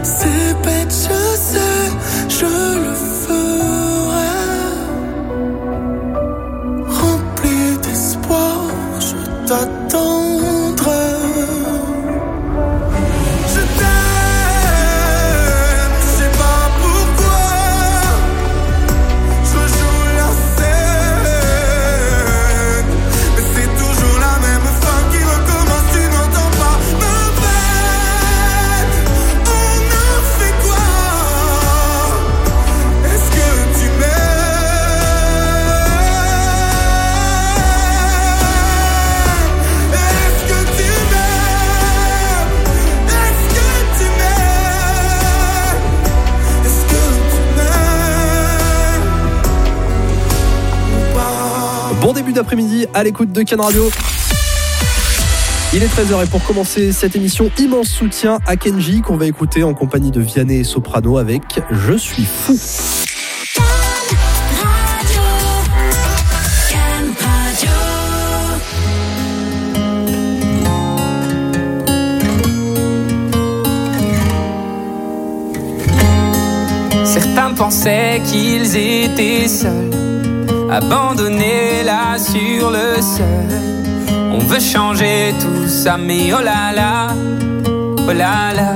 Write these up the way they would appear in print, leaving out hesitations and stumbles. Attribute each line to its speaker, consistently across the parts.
Speaker 1: C'est bête, je sais, je le ferai. Rempli d'espoir, je t'attendrai. Je t'aime, je sais pas pourquoi. Je joue la scène, mais c'est toujours la même fin qui recommence, tu n'entends pas ma peine. On a fait quoi? Est-ce que tu m'aimes? Est-ce que tu m'aimes? Est-ce que tu m'aimes? Est-ce que tu m'aimes ou pas?
Speaker 2: Bon début d'après-midi à l'écoute de Can Radio. Il est 13h et pour commencer cette émission, immense soutien à Kenji qu'on va écouter en compagnie de Vianney et Soprano avec Je suis fou.
Speaker 3: Certains pensaient qu'ils étaient seuls, abandonnés là sur le seuil. On veut changer tout ça, mais oh là là, oh là là.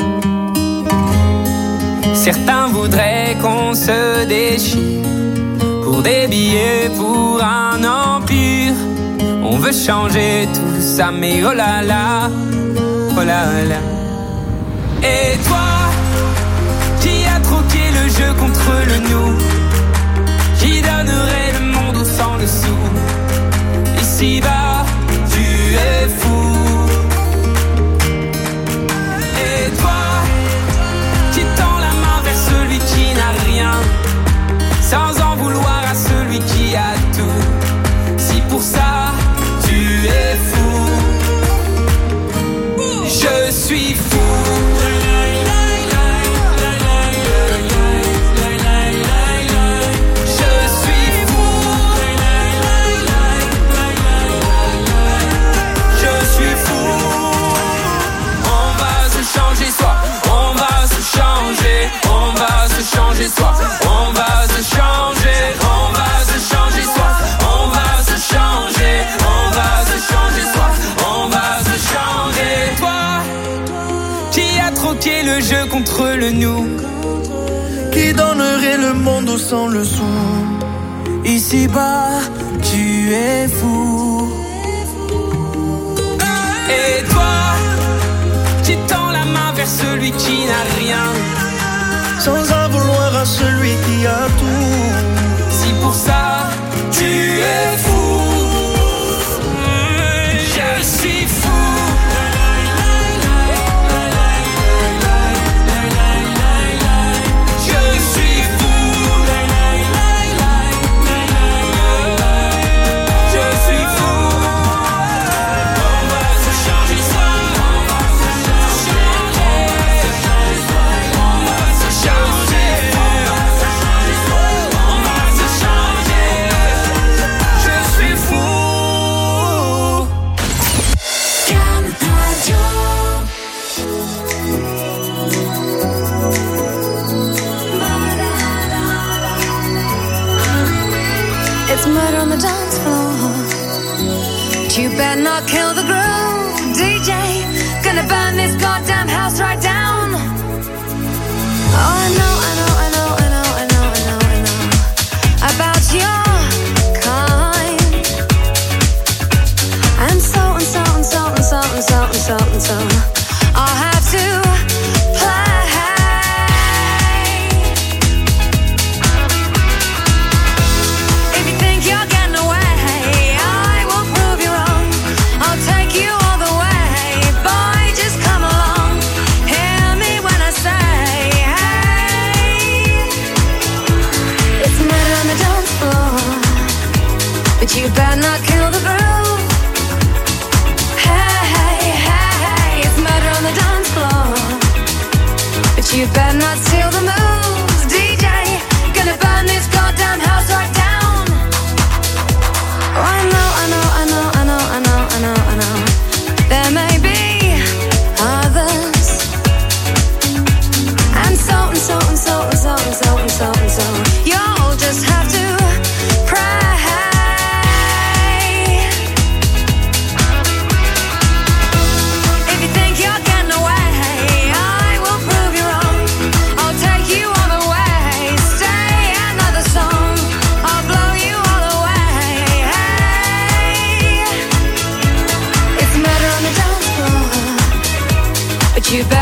Speaker 3: Certains voudraient qu'on se déchire pour des billets, pour un empire. On veut changer tout ça, mais oh là là, oh là là. Et toi, qui a troqué le jeu contre le nous, qui donnerait le monde au sang le sou. Ici-bas, tu es fou. Et toi, qui tend la main vers celui qui n'a rien, sans en vouloir à celui qui a tout. Si pour ça, tu es fou, je suis fou. Changer soi, on va se changer, on va se changer soi, on va se changer, on va se changer soi, on va se changer. Toi, qui a troqué le jeu contre le nous,
Speaker 1: Qui donnerait le monde au sang le sou. Ici-bas, tu es fou.
Speaker 3: et toi, qui tend la main vers celui qui n'a rien,
Speaker 1: sans en vouloir à celui qui a tout.
Speaker 3: si pour ça tu es fou, je suis fou.
Speaker 4: Murder on the dance floor. But you better not kill the groove, DJ. Gonna burn this goddamn house right down. Oh, I know about your kind. And so I'll have to you better not kill the groove. Hey, it's murder on the dance floor. But you better not steal the moves, DJ. Gonna burn this goddamn house right down. Oh, I know. There may be others,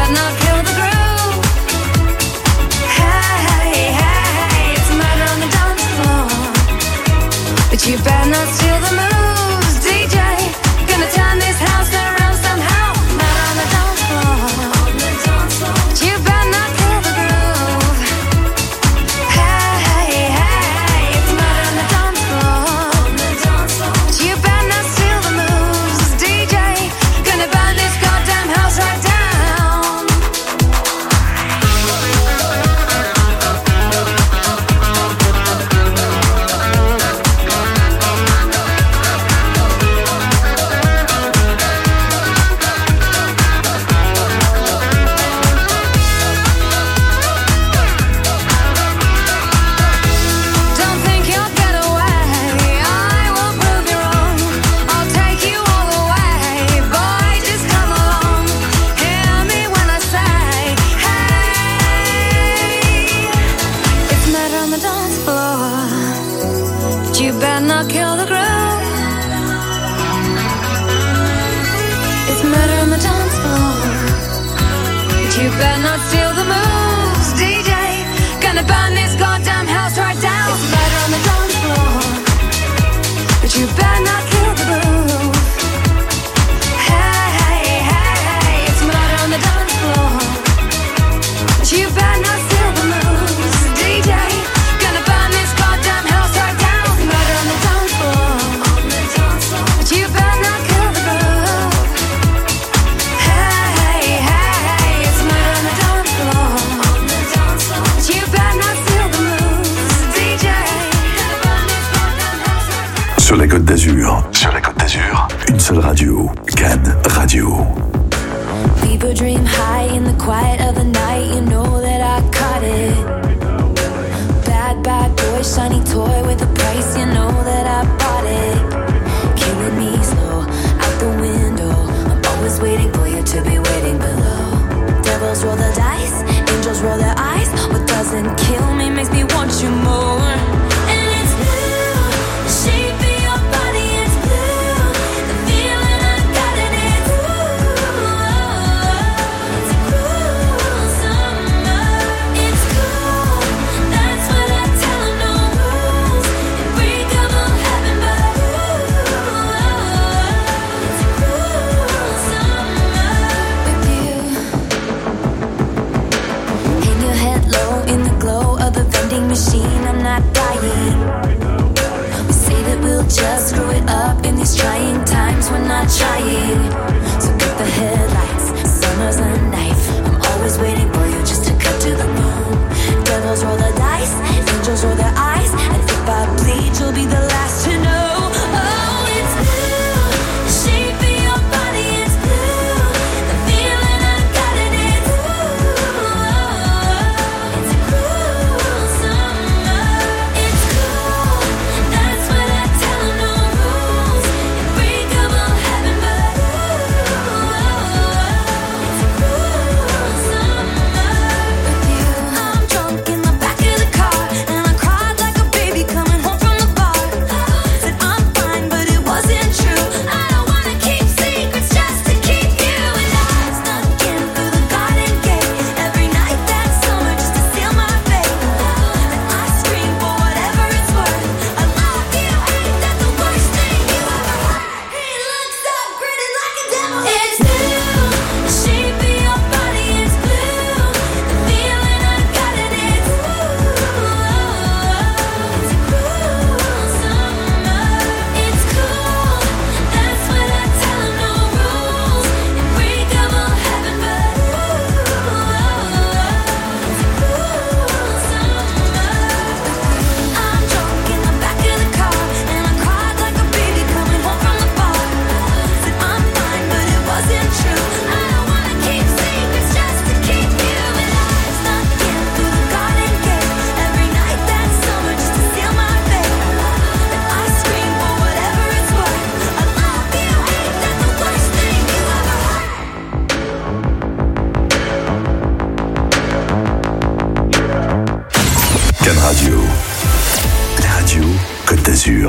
Speaker 4: better not kill the groove. Hey, hey, it's murder on the dance floor, but you better not steal the moves, DJ. Gonna turn this house around somehow. Murder on the dance floor, but you better not kill the groove. Hey, hey, it's murder on the dance floor, but you better not steal the moves, DJ. Gonna burn this goddamn house right down. Don't think you'll get away, I will prove you wrong. I'll take you all the way, boy, just come along. Hear me when I say, hey, it's murder on the dance floor, but you better not kill the groove. It's murder on the dance floor, but you better not steal the moves, DJ. Gonna burn this goddamn house right down. It's murder on the dance floor, but you better not kill the groove. Hey, hey, hey, it's murder on the dance floor, but you better not steal the moves, DJ. Gonna burn this goddamn house right down. It's murder on the dance floor, but you better not kill the groove. Hey, hey, it's murder on the dance floor, but you better not steal the moves, DJ. Gonna burn this goddamn house right down.
Speaker 5: Sur la Côte d'Azur, une seule radio, Cannes Radio.
Speaker 6: People dream high in the quiet of the night. You know that I caught it. Bad, bad boy, shiny toy with a price. You know that I bought it. Killing me slow, out the window. I'm always waiting for you to be waiting below. Devils roll the dice, angels roll their eyes. What doesn't kill me makes me want you more. And it's blue, the shape of your body is blue. The feeling I got in it, it's a cruel summer. It's cool, that's what I tell 'em, no rules. Unbreakable heaven, but it's a cruel summer with you. Hang your head low in the glow of the vending machine. I'm not dying. We say that we'll just screw it up in these trying times. We're not trying. So cut the headlights. Summer's a knife. I'm always waiting for you just to cut to the bone. Devils roll the dice. Angels roll their eyes. And if I bleed, you'll be the last to know. Oh, it's blue. The shape of your body is blue. The feeling I got in it, it's a cruel summer. It's cool, that's what I tell 'em, no rules. Unbreakable heaven, but it's a cruel summer with you. I'm drunk in the back of the car, and I cried like a baby coming home from the bar. Said I'm fine, but it wasn't true. I don't wanna keep secrets just to keep you. And I snuck in through the garden gate every night that summer just to seal my fate. And I scream for whatever it's worth. I love you, ain't that the worst thing you ever heard? He looks so gritty like a devil. It's blue, the shape of your body is blue. The feeling I got in it, it's a cruel summer. It's cool, that's what I tell 'em, no rules. Unbreakable heaven, but it's a cruel summer. I'm drunk in the back of the car, and I cried like a baby coming home from the bar. Said I'm fine, but it wasn't true. I don't wanna keep secrets just to keep you. And I snuck in through the garden gate every night that summer just to seal my fate. And I scream for whatever it's worth. I love you, ain't that the worst thing you ever heard?
Speaker 5: Cannes Radio, la radio Côte d'Azur.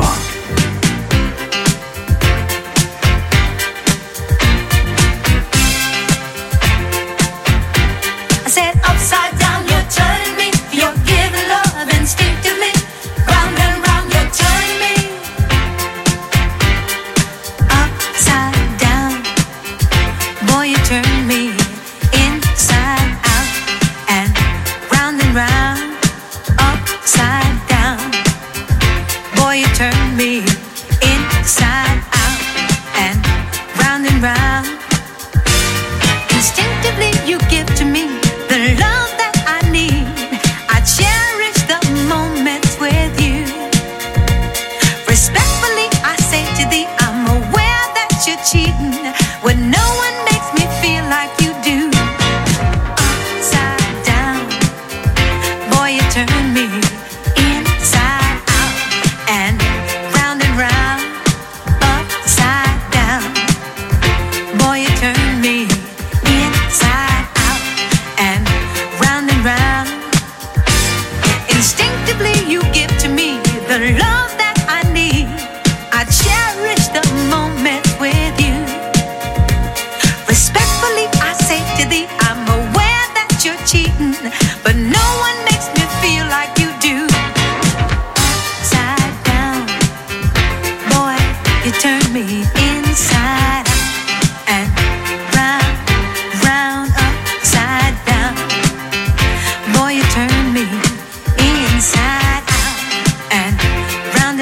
Speaker 6: cheating, but no one makes me feel like you do. Side down, boy, you turn me inside out and round, round, upside down. Boy, you turn me inside out and round,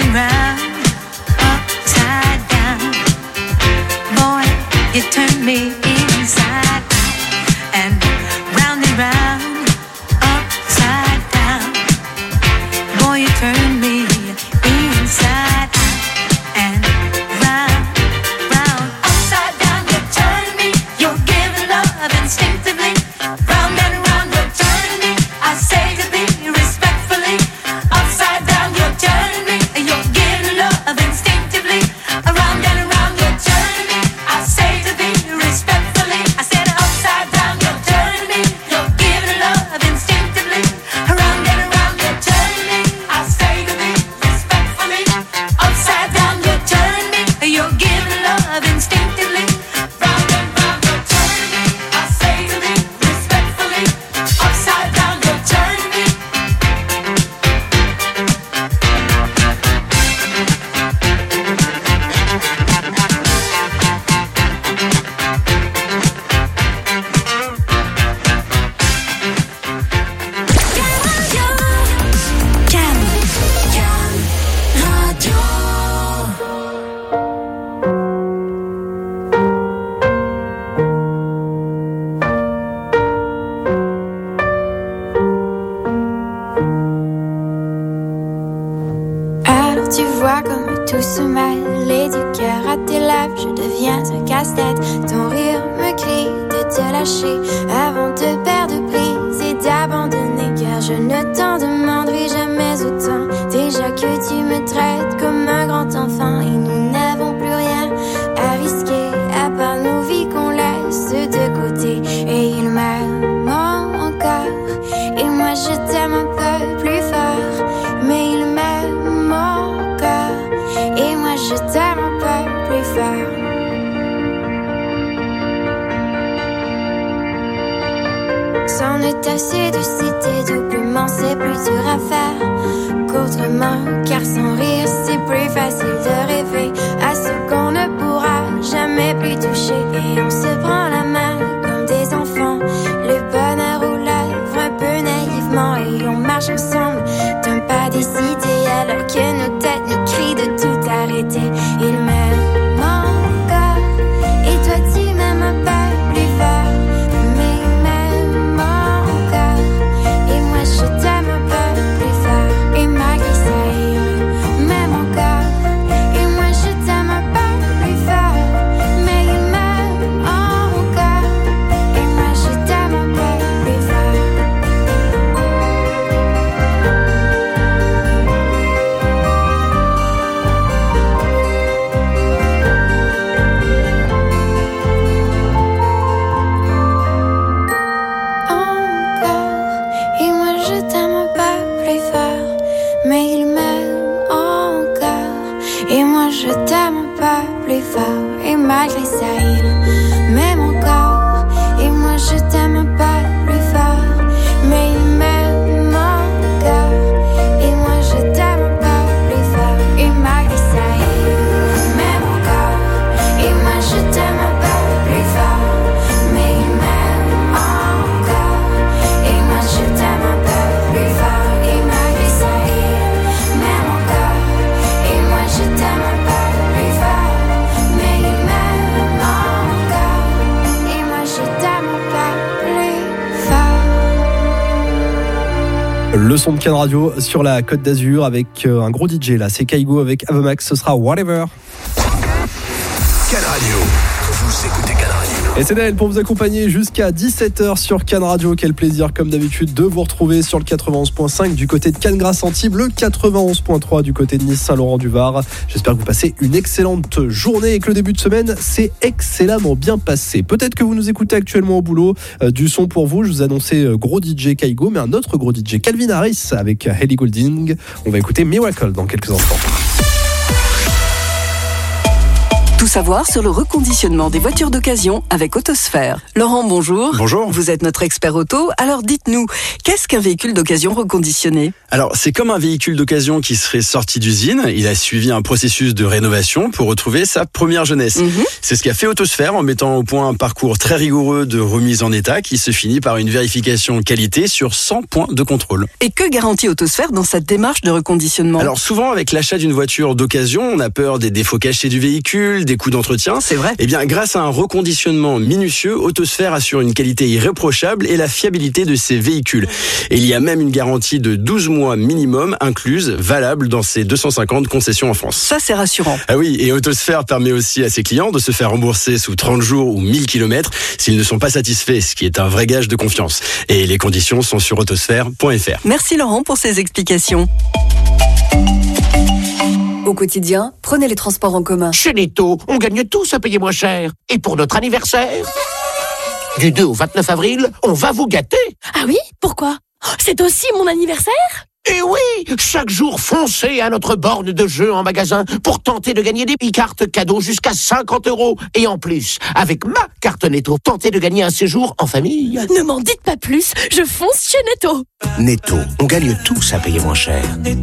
Speaker 6: upside down. Boy, you turn me inside out and round, upside down. Boy, you turn me inside out and round, upside down. You turn me, you're giving love instinctively. Round and round, you're turning me. I say to thee respectfully. Upside down, you're turning me, you're giving love instinctively. Around and around, you're turning me. I say to thee respectfully. I said upside down, you're turning me, you're giving love instinctively. Around and around, you're turning me. I say to thee respectfully. Upside down, you're turning me, you're giving love instinctively. Round and round, you're turning me. I say to thee respectfully. Upside down, you're turning me.
Speaker 7: Alors tu vois comme tout se mêle et du cœur à tes lèvres je deviens un casse-tête. Ton rire me crie de te lâcher avant de perdre prise et d'abandonner, car je ne t'en demanderai jamais autant. Déjà que tu me traites comme un grand enfant et nous n'avons plus rien à risquer à part nos vies qu'on laisse de côté. Et il m'aime encore et moi je t'aime un peu plus fort, mais il m'aime encore et moi je t'aime un peu plus fort. C'en est assez de citer doublement, c'est plus dur à faire qu'autrement, car sans rire c'est plus facile de rêver à ce qu'on ne pourra jamais plus toucher. Et on se prend la main comme des enfants, le bonheur aux lèvres un peu naïvement, et on marche ensemble d'un pas décidé alors que nos têtes nous crient de tout arrêter. Il m'aime encore et toi tu m'aimes un peu plus fort, mais il m'aime encore et moi je t'aime un peu plus fort. Et malgré ça il m'aime encore et moi je t'aime un peu plus fort, mais il m'aime encore et moi je t'aime un peu plus fort. Et malgré ça il m'aime encore et moi je t'aime un peu plus fort, mais il m'aime encore et moi je t'aime un peu plus fort. Et malgré ça il m'aime encore et moi je t'aime un peu plus fort, mais il m'aime encore et moi je t'aime un peu plus fort. Et malgré ça il m'aime encore et moi je t'aime un peu plus fort, mais il m'aime encore et moi je t'aime un peu plus fort.
Speaker 2: Le son de Can Radio sur la Côte d'Azur avec un gros DJ là, c'est Kaigo avec Avemax, ce sera Whatever.
Speaker 5: Can Radio. Vous écoutez Can Radio.
Speaker 2: Et c'est Naël pour vous accompagner jusqu'à 17h sur Can Radio. Quel plaisir comme d'habitude de vous retrouver sur le 91.5 du côté de Cannes-Grasse-Antibes, le 91.3 du côté de Nice-Saint-Laurent-du-Var. J'espère que vous passez une excellente journée et que le début de semaine s'est excellemment bien passé. Peut-être que vous nous écoutez actuellement au boulot, du son pour vous. Je vous annonçais gros DJ Kaigo, mais un autre gros DJ, Calvin Harris avec Ellie Goulding. On va écouter Miracle dans quelques instants.
Speaker 8: Tout savoir sur le reconditionnement des voitures d'occasion avec Autosphère. Laurent, bonjour.
Speaker 9: Bonjour.
Speaker 8: Vous êtes notre expert auto, alors dites-nous, qu'est-ce qu'un véhicule d'occasion reconditionné ?
Speaker 9: Alors, c'est comme un véhicule d'occasion qui serait sorti d'usine. Il a suivi un processus de rénovation pour retrouver sa première jeunesse. C'est ce qu'a fait Autosphère en mettant au point un parcours très rigoureux de remise en état qui se finit par une vérification qualité sur 100 points de contrôle.
Speaker 8: Et que garantit Autosphère dans cette démarche de reconditionnement ?
Speaker 9: Alors souvent, avec l'achat d'une voiture d'occasion, on a peur des défauts cachés du véhicule, des coûts d'entretien.
Speaker 8: C'est vrai.
Speaker 9: Eh bien, grâce à un reconditionnement minutieux, Autosphère assure une qualité irréprochable et la fiabilité de ses véhicules. Et il y a même une garantie de 12 mois minimum incluse, valable dans ses 250 concessions en France.
Speaker 8: Ça, c'est rassurant.
Speaker 9: Ah oui, et Autosphère permet aussi à ses clients de se faire rembourser sous 30 jours ou 1000 km s'ils ne sont pas satisfaits, ce qui est un vrai gage de confiance. Et les conditions sont sur autosphère.fr.
Speaker 8: Merci Laurent pour ces explications. Au quotidien, prenez les transports en commun.
Speaker 10: Chez Netto, on gagne tous à payer moins cher. Et pour notre anniversaire, du 2 au 29 avril, on va vous gâter.
Speaker 11: Ah oui ? Pourquoi ? C'est aussi mon anniversaire ?
Speaker 10: Et oui, chaque jour, foncez à notre borne de jeu en magasin pour tenter de gagner des e-cartes cadeaux jusqu'à 50 €. Et en plus, avec ma carte Netto, tentez de gagner un séjour en famille.
Speaker 11: Ne m'en dites pas plus, je fonce chez Netto.
Speaker 10: Netto, on gagne tous à payer moins cher.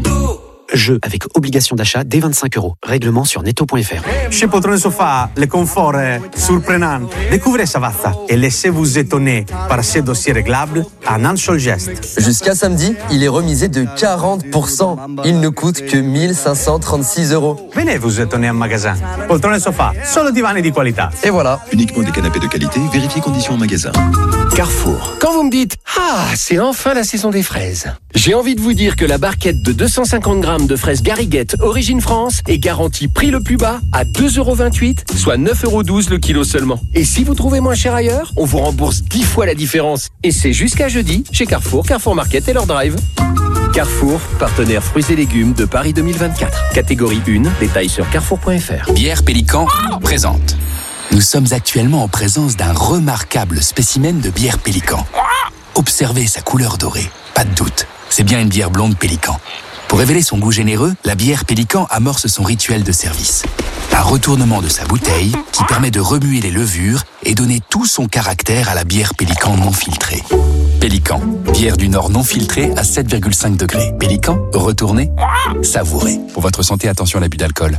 Speaker 10: Jeu avec obligation d'achat dès 25 €. Règlement sur netto.fr.
Speaker 12: Chez Poltrone Sofa, le confort est surprenant. Découvrez Savazza et laissez-vous étonner par ces dossiers réglables en un seul geste.
Speaker 13: Jusqu'à samedi, il est remisé de 40%. Il ne coûte que 1536 €.
Speaker 12: Venez vous étonner en magasin. Poltrone Sofa, solo divani di qualità.
Speaker 13: Et voilà.
Speaker 5: Uniquement des canapés de qualité, vérifiez conditions en magasin.
Speaker 10: Carrefour. Quand vous me dites « Ah, c'est enfin la saison des fraises », j'ai envie de vous dire que la barquette de 250 grammes de fraises Gariguette Origine France est garantie prix le plus bas à 2,28 €, soit 9,12 € le kilo seulement. Et si vous trouvez moins cher ailleurs, on vous rembourse 10 fois la différence. Et c'est jusqu'à jeudi chez Carrefour, Carrefour Market et leur drive. Carrefour, partenaire fruits et légumes de Paris 2024. Catégorie 1, détails sur carrefour.fr.
Speaker 14: Bière Pélican présente. Nous sommes actuellement en présence d'un remarquable spécimen de bière Pélican. Observez sa couleur dorée, pas de doute, c'est bien une bière blonde Pélican. Pour révéler son goût généreux, la bière Pélican amorce son rituel de service. Un retournement de sa bouteille qui permet de remuer les levures et donner tout son caractère à la bière Pélican non filtrée. Pélican, bière du Nord non filtrée à 7,5 degrés. Pélican, retournez, savourez. Pour votre santé, attention à l'abus d'alcool.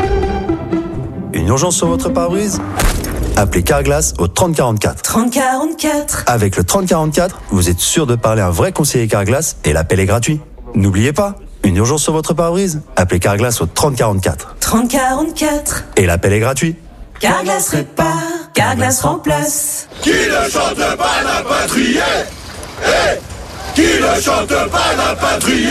Speaker 15: Une urgence sur votre pare-brise ? Appelez Carglass au 3044.
Speaker 16: 3044.
Speaker 15: Avec le 3044, vous êtes sûr de parler à un vrai conseiller Carglass et l'appel est gratuit. N'oubliez pas, une urgence sur votre pare-brise ? Appelez Carglass au 3044.
Speaker 16: 3044.
Speaker 15: Et l'appel est gratuit.
Speaker 16: Carglass répare, Carglass remplace.
Speaker 1: Qui ne chante pas n'a pas trié. Qui ne chante pas n'a pas trié.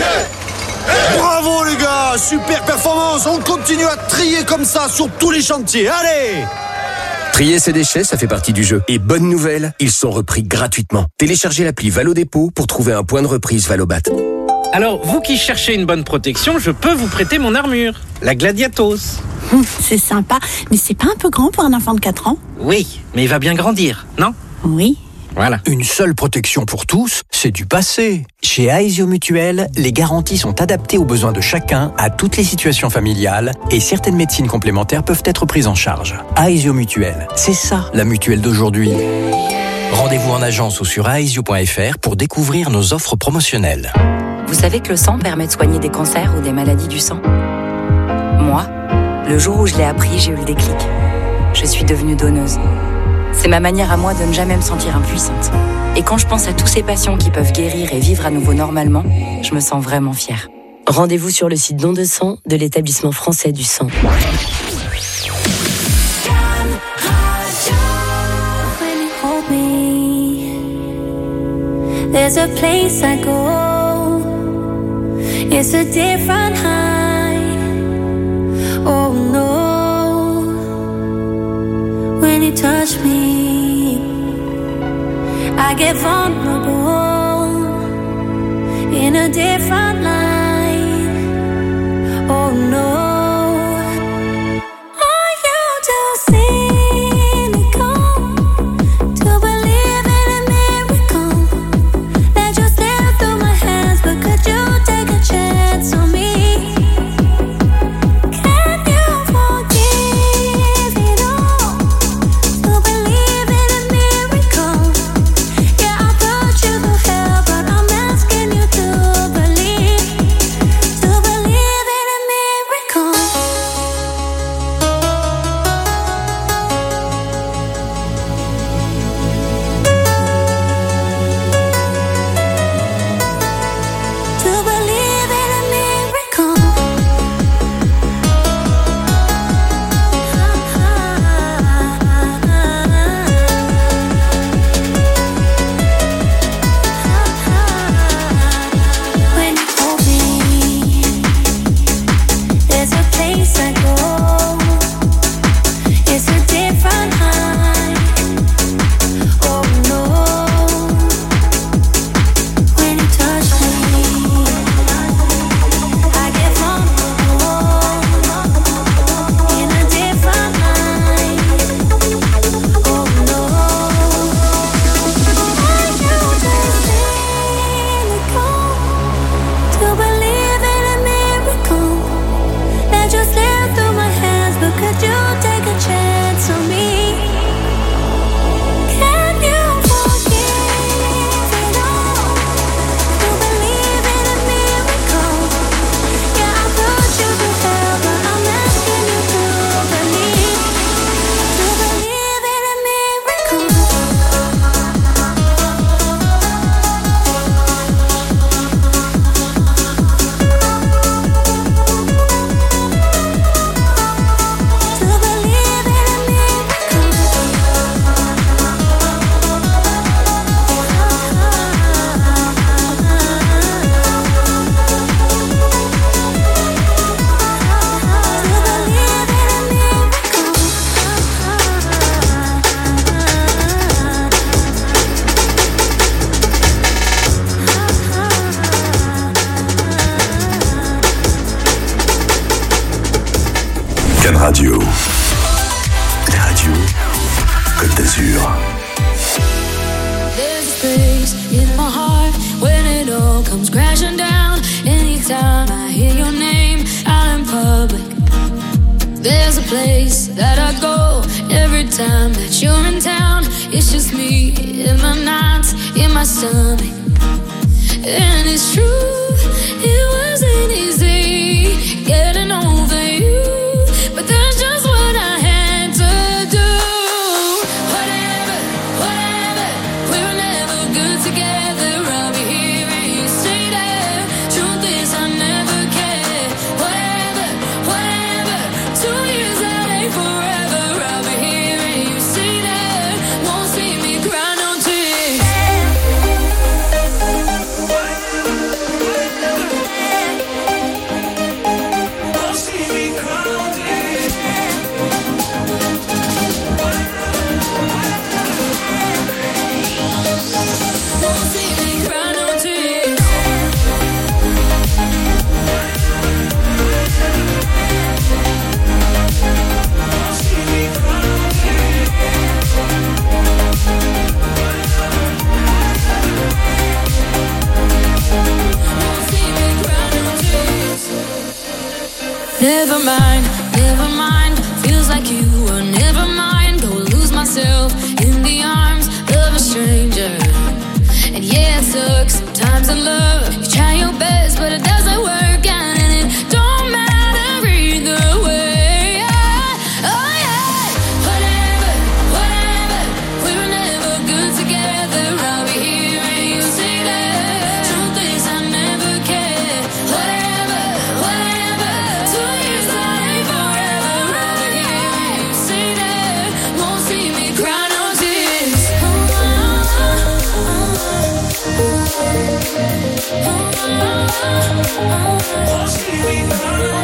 Speaker 17: Bravo les gars, super performance. On continue à trier comme ça sur tous les chantiers. Allez!
Speaker 10: Trier ses déchets, ça fait partie du jeu. Et bonne nouvelle, ils sont repris gratuitement. Téléchargez l'appli Valo Dépôt pour trouver un point de reprise Valobat.
Speaker 18: Alors, vous qui cherchez une bonne protection, je peux vous prêter mon armure, la Gladiatos.
Speaker 11: C'est sympa, mais c'est pas un peu grand pour un enfant de 4 ans ?
Speaker 18: Oui, mais il va bien grandir, non ?
Speaker 11: Oui.
Speaker 18: Voilà.
Speaker 19: Une seule protection pour tous, c'est du passé. Chez Aesio Mutuel, les garanties sont adaptées aux besoins de chacun, à toutes les situations familiales, et certaines médecines complémentaires peuvent être prises en charge. Aesio Mutuel, c'est ça la mutuelle d'aujourd'hui. Rendez-vous en agence ou sur aesio.fr pour découvrir nos offres promotionnelles.
Speaker 20: Vous savez que le sang permet de soigner des cancers ou des maladies du sang ? Moi, le jour où je l'ai appris, j'ai eu le déclic. Je suis devenue donneuse. C'est ma manière à moi de ne jamais me sentir impuissante. Et quand je pense à tous ces patients qui peuvent guérir et vivre à nouveau normalement, je me sens vraiment fière. Rendez-vous sur le site Don de sang de l'Établissement français du sang.
Speaker 6: There's a place I go. It's a different high. Oh no. When you touch me, I get vulnerable in a different light. Oh no.
Speaker 1: Can you forgive it all?
Speaker 5: Can Radio. La radio Côte d'Azur.
Speaker 6: There's a space in my heart when it all comes crashing down. Anytime I hear your name out in public, there's a place that I go every time that you're in town. It's just me in my nights, in my stomach. And it's true, it wasn't easy getting over you, but that's just what I had to do. Whatever, we were never good together. I'll be here and you stay there. Truth is I never cared. Whatever, 2 years that ain't forever. I'll be here and you stay there. Won't see me cry no tears. Never mind, feels like you were never mine. Go lose myself in the arms of a stranger. And yeah, it sucks sometimes in love. You try your best, but it doesn't work out, and it don't matter either way. Oh yeah, whatever, we were never good together. I'll be here and you stay there. Truth is I never cared. Whatever, 2 years that ain't forever. I'll be here and you stay there. Won't see me cry no tears. Won't see me cry no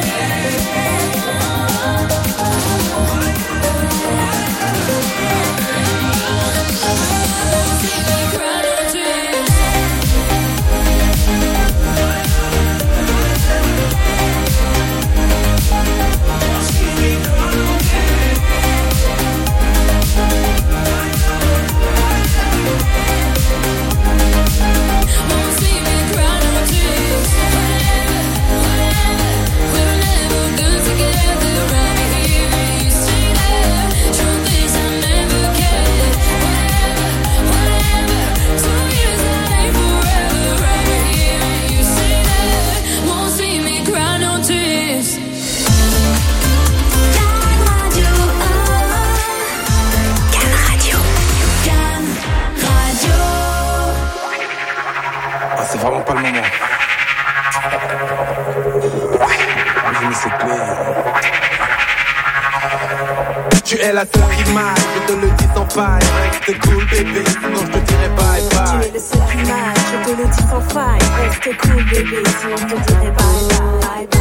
Speaker 1: C'est vraiment pas le moment. J'ai mis cette clé. Tu es la seule qui m'aille, je te le dis sans faille. Reste cool bébé, sinon je te dirai bye bye.
Speaker 21: Tu es le seul qui m'aille, je te le dis sans faille. Reste cool bébé, sinon je te dirai bye bye bye.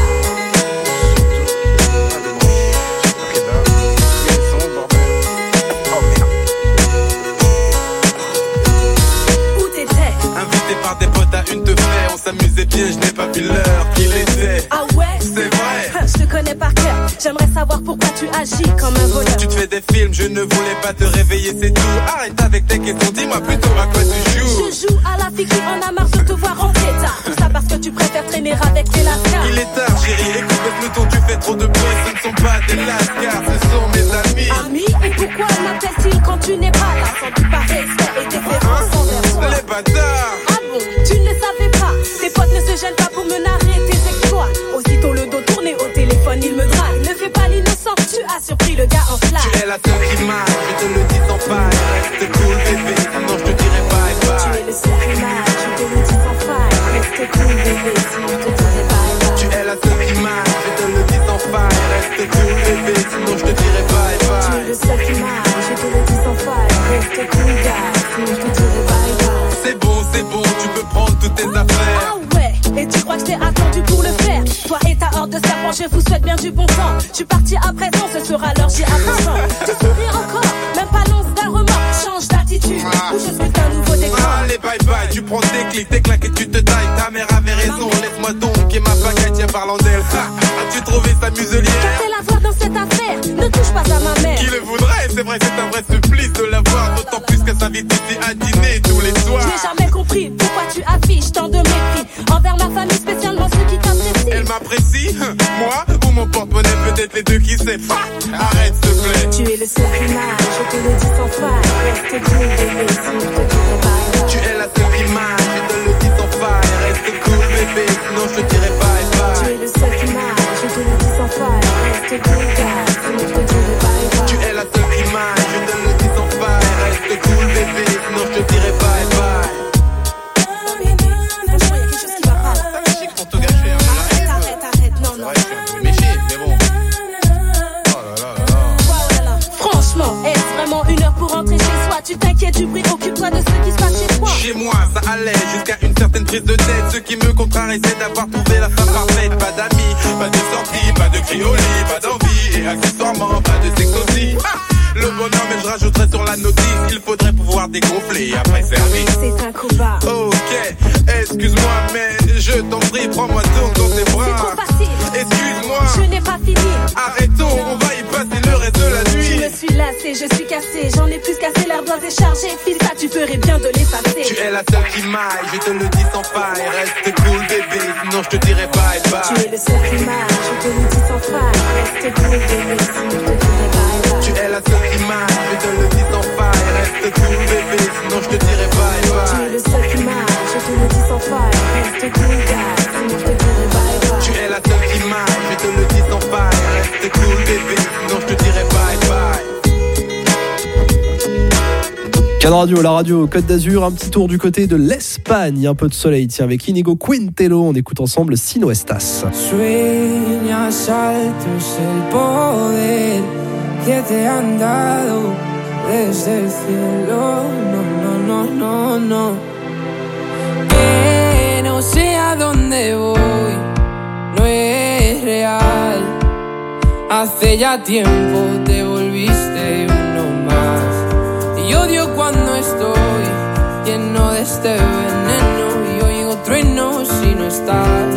Speaker 1: Par des potes à une te faire, on s'amusait bien, je n'ai pas vu l'heure qu'il était.
Speaker 21: Ah ouais?
Speaker 1: C'est vrai.
Speaker 21: Je te connais par cœur, j'aimerais savoir pourquoi tu agis comme un voleur.
Speaker 1: Tu te fais des films, je ne voulais pas te réveiller, c'est tout. Arrête avec tes questions, dis-moi plutôt à quoi tu joues.
Speaker 21: Je joue à la fille qui en a marre de te voir rentrer tard. Tout ça parce que tu préfères traîner avec tes lascars.
Speaker 1: Il est tard chérie, écoute le peloton, tu fais trop de bruit. Ce ne sont pas des lascars, ce sont mes amis.
Speaker 21: Amis? Et pourquoi m'appellent-ils quand tu n'es pas là? Sans doute par respect et déférence envers toi.
Speaker 1: Les bâtards.
Speaker 21: Ah bon? Tu ne le savais pas. Tes potes ne se gênent pas pour me narrer tes exploits. Aussitôt le dos tourné au téléphone, il me drague. Ne fais pas l'innocent, tu as surpris le gars en flash.
Speaker 1: Tu es la seule qui m'aille, je te le dis sans faille. Reste cool bébé, sinon je te dirai bye bye.
Speaker 21: Tu es le seul qui m'aille, je te le dis sans faille. Reste cool bébé, sinon je te dirai bye bye.
Speaker 1: Tu es la seule qui m'aille, je te le dis sans faille. Reste cool bébé, sinon je te dirai bye bye.
Speaker 21: Tu es le seul qui m'aille, je te le dis sans faille. Reste cool gars, sinon je te dirai bye bye.
Speaker 1: C'est bon, tu peux prendre toutes tes affaires.
Speaker 21: Ah ouais, et tu crois que je t'ai attendu pour le faire? Toi et ta horde de serpents, je vous souhaite bien du bon temps. Je suis parti à présent, ce sera l'heure, j'y apprends. Tu souris encore, même pas l'once d'un remords. Change d'attitude, ou je suis un nouveau décor.
Speaker 1: Allez bye bye, tu prends tes clics, tes claques et tu te tailles. Ta mère avait raison, laisse-moi donc et ma pagaille, tiens parlant d'elle. As-tu trouvé sa muselière?
Speaker 21: Qu'a-t-elle à voir dans cette affaire? touche pas à ma mère.
Speaker 1: Qui le voudrait, c'est vrai, c'est un vrai supplice de la voir. D'autant plus qu'elle s'invite ici à dîner tous les soirs.
Speaker 21: Je n'ai jamais compris pourquoi tu affiches tant de mépris envers ma famille, spécialement ceux qui t'apprécient.
Speaker 1: Elle m'apprécie, moi ou mon porte-monnaie, peut-être les deux, qui sait. Arrête s'il te plaît.
Speaker 21: Tu es le seul image, je te le dis sans faille. Reste cool bébé, sinon je te dirai bye.
Speaker 1: Tu es la seule image, je te le dis sans faille. Reste cool bébé, sinon je te dirai bye bye.
Speaker 21: Tu es le seul image, je te le dis sans faille. Reste cool gars, sinon je te dirai bye bye.
Speaker 1: Tu es la seule image, je te le dis sans faille. Reste cool bébé, sinon je te dirai bye bye. Pour tout gâcher,
Speaker 21: Arrête, non.
Speaker 1: Ouais, je suis un peu méché, mais bon.
Speaker 21: Franchement, est-ce vraiment une heure pour rentrer chez soi? Tu t'inquiètes du bruit, occupe-toi de ce qui se passe chez toi.
Speaker 1: Chez moi, ça allait jusqu'à une certaine prise de tête. Ce qui me contrarie, c'est d'avoir trouvé la femme parfaite. Pas d'amis, pas de sortie, pas de cri au lit, pas d'envie. Et accessoirement, pas de sexe aussi. Le bonheur, mais je rajouterais sur la notice. Il faudrait pouvoir dégonfler après service.
Speaker 21: C'est un combat.
Speaker 1: Ok, excuse-moi, mais je t'en prie, prends-moi donc dans tes bras.
Speaker 21: C'est trop facile.
Speaker 1: Excuse-moi.
Speaker 21: Je n'ai pas fini.
Speaker 1: Arrêtons, on va y passer le reste de la nuit.
Speaker 21: Je me suis lassée, je suis cassée. J'en ai plus qu'assez, l'air doit décharger. File ça, tu ferais bien de l'effacer.
Speaker 1: Tu es la seule qui m'aille, je te le dis sans faille. Reste cool bébé, sinon je te dirai bye bye.
Speaker 21: Tu es le seul qui m'aille, je te le dis sans faille. Reste cool bébé, sinon je te dirai bye bye.
Speaker 1: Tu es la seule qui m'aille, je te le dis sans faille. Reste cool bébé, sinon je te dirai bye bye.
Speaker 21: Tu es le seul qui m'aille, je te le dis sans faille. Reste cool gars, sinon je te dirai bye bye.
Speaker 1: Tu es la seule qui m'aille, je te le dis sans faille. Reste cool bébé, sinon je te dirai bye bye.
Speaker 2: Can Radio, la radio Côte d'Azur, un petit tour du côté de l'Espagne, un peu de soleil, tiens, avec Inigo Quintero, on écoute ensemble Si no estás.
Speaker 3: Sueñas altos el poder que te han dado desde el cielo. No. Que no sé a dónde voy, no es real. Hace ya tiempo te volviste uno más. Y odio cuando estoy lleno de este veneno y oigo truenos si no estás.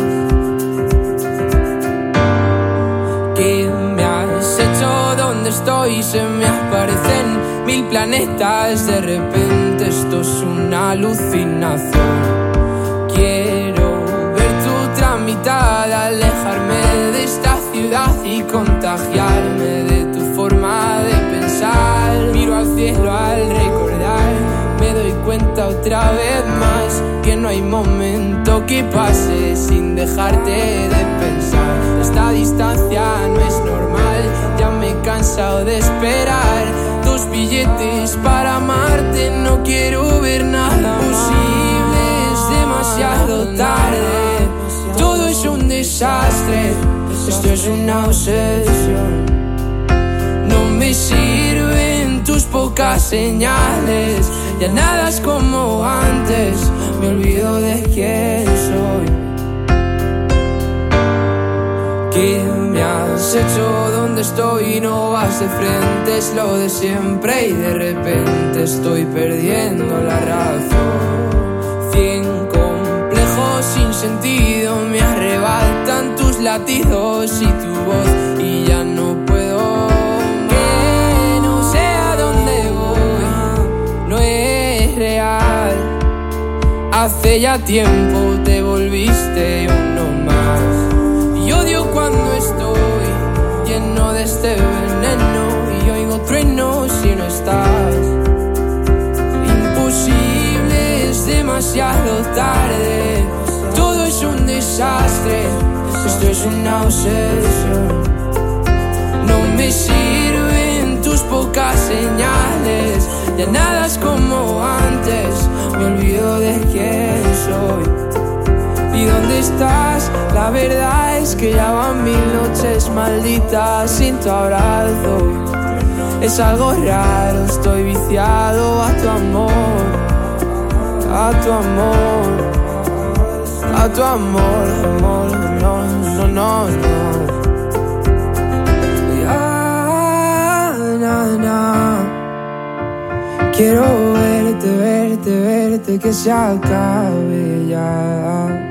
Speaker 3: ¿Qué me has hecho? ¿Dónde estoy? Se me aparecen 1000 planetas. De repente esto es una alucinación. Quiero ver tu tramitar, alejarme de esta ciudad y contagiarme de tu forma de pensar. Miro al cielo al recordar, me doy cuenta otra vez más que no hay momento que pase sin dejarte de pensar. Esta distancia no es normal, ya me he cansado de esperar. 2 billetes para amarte, no quiero ver nada posible, es demasiado tarde. Todo es un desastre, esto es una obsesión. No me sirven tus pocas señales, ya nada es como antes, me olvido de quién soy. ¿Qué me has hecho? ¿Dónde estoy? No vas de frente, es lo de siempre y de repente estoy perdiendo la razón. 100 complejos sin sentido me arrebatan tus latidos y tu voz y ya no puedo. Que no sé a dónde voy, no es real. Hace ya tiempo te volviste uno más. Y odio cuando estoy lleno de este veneno y oigo truenos si no estás. Imposible, es demasiado tarde. Todo es un desastre, esto es una obsesión. No me sirven tus pocas señales, ya nada es como antes, me olvido de quién soy. ¿Y dónde estás? La verdad es que ya van 1000 noches malditas sin tu abrazo. Es algo raro, estoy viciado a tu amor, a tu amor, a tu amor, amor, no. Ya, quiero verte, que se acabe ya.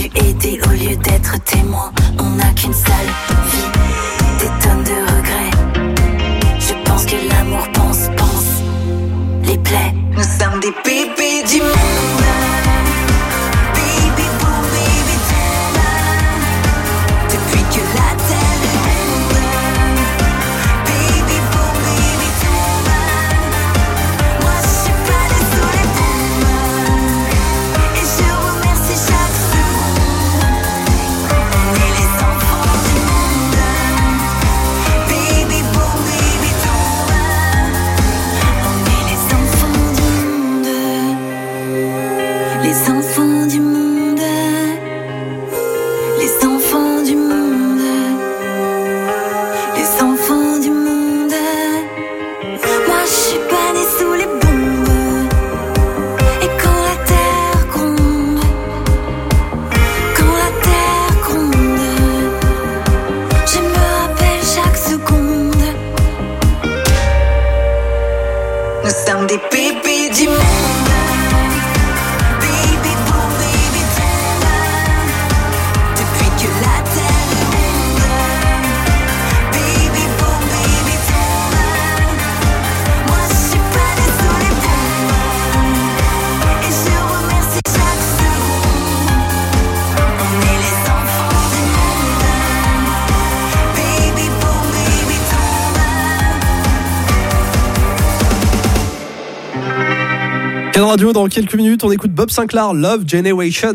Speaker 6: aider au lieu d'être témoin. On n'a qu'une seule vie, des tonnes de regrets. Je pense que l'amour pense les plaies. Nous sommes des bébés du monde. Baby boom, baby boom. Depuis que la terre est ronde. Baby boom, baby boom. Moi je suis pas les sous les booms. Et je remercie chaque seconde. On est les enfants du monde. Baby boom, baby boom. On est les enfants du monde. Les enfants du monde. Les enfants du monde. Les enfants du monde. Moi je suis pas née sous les bombes. Et quand la terre gronde, quand la terre gronde, je me rappelle chaque seconde. Nous sommes des bébés du monde. Baby boom, baby boom. Depuis que la terre est ronde. Baby boom, baby boom. Moi je suis pas née sous les bombes. Et je remercie chaque seconde. On est les enfants du monde. Baby boom, baby boom.
Speaker 2: Can Radio, dans quelques minutes, on écoute Bob Sinclair, Love Generation.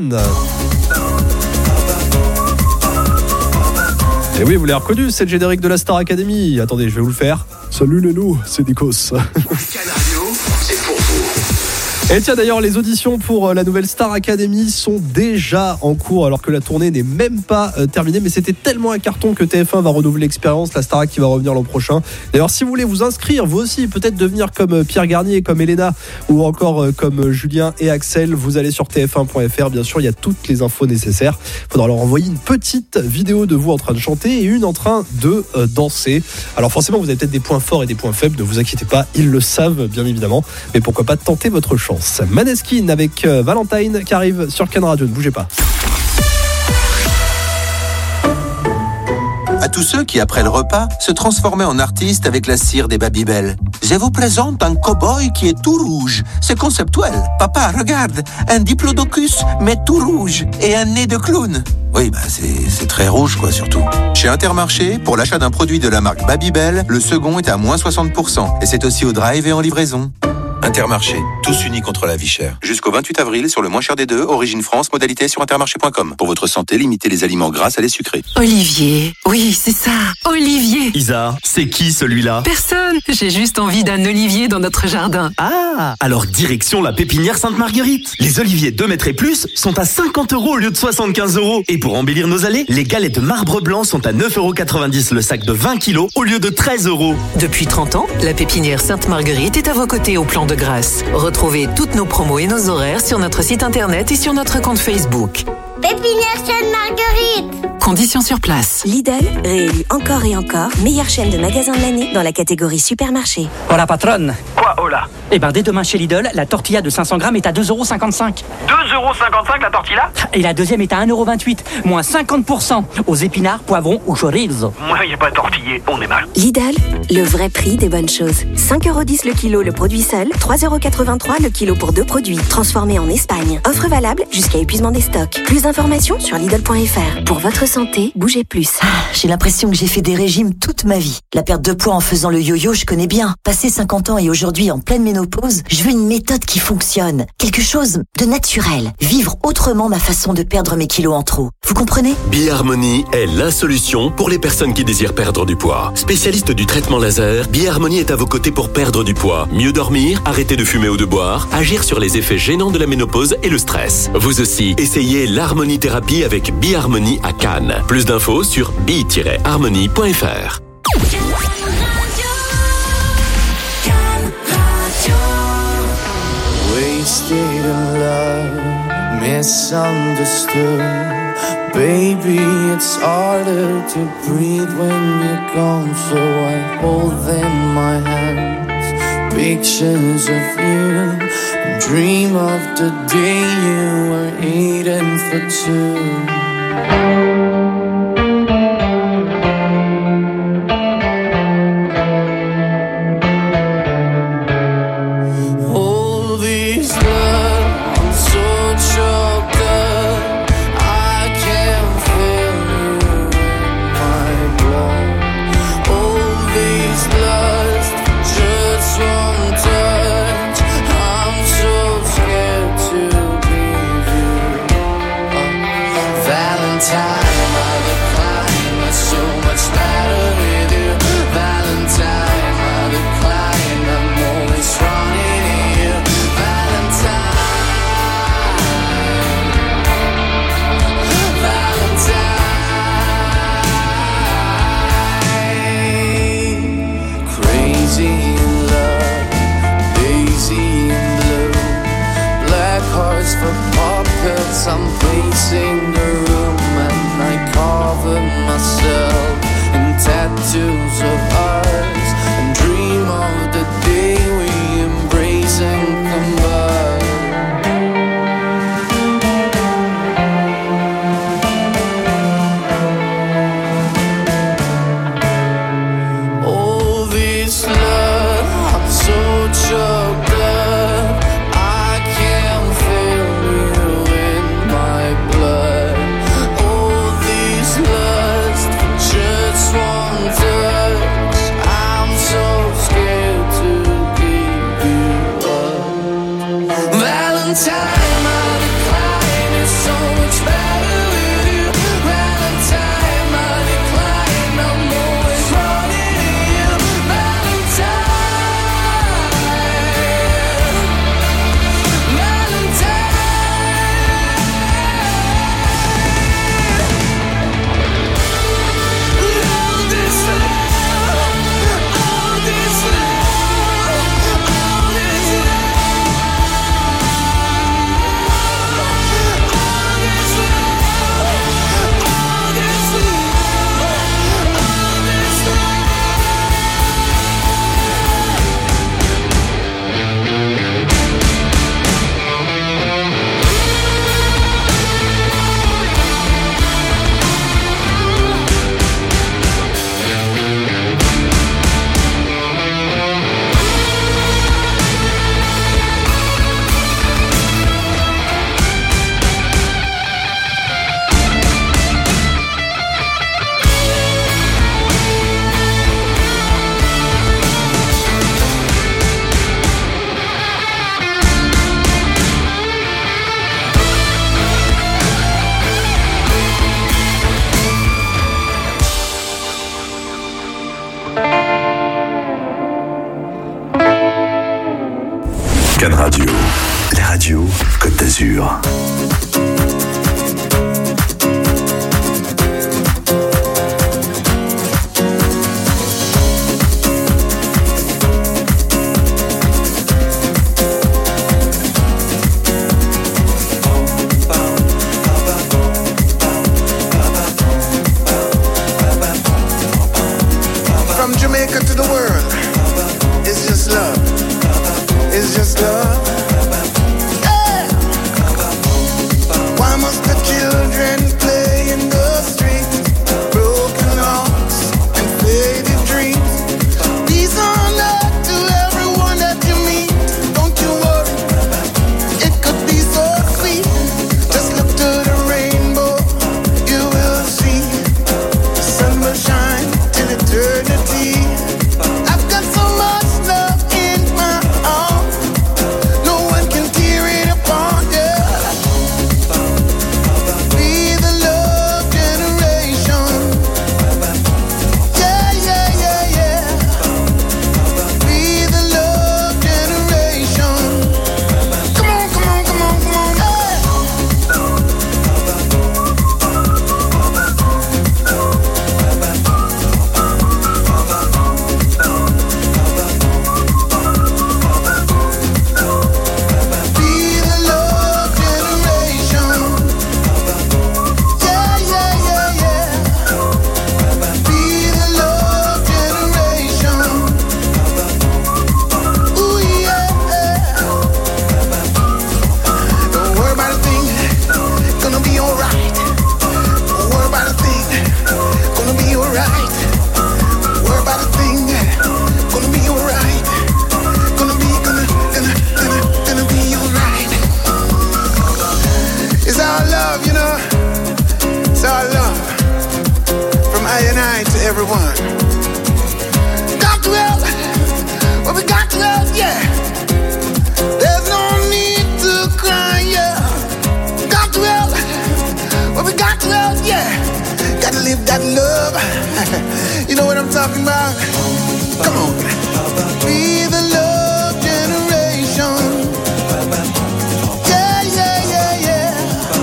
Speaker 2: Et oui, vous l'avez reconnu, c'est le générique de la Star Academy. Attendez, je vais vous le faire. Salut les loups, c'est Nikos.
Speaker 5: C'est pour vous.
Speaker 2: Et tiens, d'ailleurs, les auditions pour la nouvelle Star Academy sont déjà en cours, alors que la tournée n'est même pas terminée. Mais c'était tellement un carton que TF1 va renouveler l'expérience, la Starac qui va revenir l'an prochain. D'ailleurs, si vous voulez vous inscrire, vous aussi, peut-être devenir comme Pierre Garnier, comme Elena, ou encore comme Julien et Axel, vous allez sur tf1.fr. Bien sûr, il y a toutes les infos nécessaires. Il faudra leur envoyer une petite vidéo de vous en train de chanter et une en train de danser. Alors forcément, vous avez peut-être des points forts et des points faibles, ne vous inquiétez pas, ils le savent bien évidemment. Mais pourquoi pas tenter votre chance. Maneskin avec Valentine qui arrive sur Can Radio, ne bougez pas.
Speaker 4: À tous ceux qui, après le repas, se transformaient en artistes avec la cire des Babybel. Je vous présente un cow-boy qui est tout rouge. C'est conceptuel. Papa, regarde, un diplodocus, mais tout rouge, et un nez de clown. Oui, c'est très rouge, quoi, surtout. Chez Intermarché, pour l'achat d'un produit de la marque Babybel, le second est à moins 60%. Et c'est aussi au drive et en livraison. Intermarché, tous unis contre la vie chère. Jusqu'au 28 avril, sur le moins cher des deux, Origine France, modalité sur intermarché.com. Pour votre santé, limitez les aliments gras à les sucrés.
Speaker 22: Olivier, oui, c'est ça, Olivier.
Speaker 23: Isa, c'est qui celui-là?
Speaker 22: Personne, j'ai juste envie d'un olivier dans notre jardin.
Speaker 23: Ah, alors direction la pépinière Sainte-Marguerite. Les oliviers 2 mètres et plus sont à 50 € au lieu de 75 €. Et pour embellir nos allées, les galets de marbre blanc sont à 9,90 € le sac de 20 kilos au lieu de 13 €.
Speaker 22: Depuis 30 ans, la pépinière Sainte-Marguerite est à vos côtés au plan de grâce. Retrouvez toutes nos promos et nos horaires sur notre site internet et sur notre compte Facebook.
Speaker 7: Pépinière Sainte-Marguerite.
Speaker 22: Conditions sur place.
Speaker 24: Lidl, réélu encore et encore, meilleure chaîne de magasins de l'année dans la catégorie supermarché.
Speaker 25: Hola patronne.
Speaker 26: Quoi hola?
Speaker 25: Eh ben dès demain chez Lidl, la tortilla de 500 grammes est à 2,55 €.
Speaker 26: 2,55 € la tortilla?
Speaker 25: Et la deuxième est à 1,28 €, moins 50% aux épinards, poivrons ou chorizo.
Speaker 26: Moi, y a pas tortillé, on est mal.
Speaker 24: Lidl, le vrai prix des bonnes choses. 5,10 € le kilo le produit seul, 3,83 € le kilo pour 2 produits, transformés en Espagne. Offre valable jusqu'à épuisement des stocks. Plus d'informations sur Lidl.fr. Pour votre santé, bougez plus.
Speaker 27: J'ai l'impression que j'ai fait des régimes toute ma vie. La perte de poids en faisant le yo-yo, je connais bien. Passé 50 ans et aujourd'hui en pleine ménopause, je veux une méthode qui fonctionne. Quelque chose de naturel. Vivre autrement ma façon de perdre mes kilos en trop. Vous comprenez?
Speaker 10: Bioharmonie est la solution pour les personnes qui désirent perdre du poids. Spécialiste du traitement laser, Bioharmonie est à vos côtés pour perdre du poids. Mieux dormir, arrêter de fumer ou de boire, agir sur les effets gênants de la ménopause et le stress. Vous aussi, essayez l'harmonie-thérapie avec Bioharmonie à Cannes. Plus d'infos sur bi-harmonie.fr.
Speaker 3: Wasted in love, misunderstood. Baby, it's harder to breathe when you're gone. So I hold in my hands pictures of you, and dream of the day you were 8 and for two. All these blood, I'm so choked up, I can't feel you in my blood. All these lusts, just one touch, I'm so scared to leave you. Valentine, I decline, there's so much better with you. Valentine, I decline, I'm always running to you. Valentine, crazy in love, lazy in blue, black hearts for pockets, I'm pacing the room and I cover myself in tattoos of ours and dream of the day we embrace and combine. All this love, I'm so choked up, I can't feel you in my blood. All these lust, just one touch, I'm
Speaker 1: love, you know. It's our love. From I and I to everyone. Got to help. Well, we got to help, yeah. There's no need to cry, yeah. Got to help. Well, we got to help, yeah. Gotta live that love. You know what I'm talking about? Come on. Be the love generation. Yeah, yeah, yeah, yeah.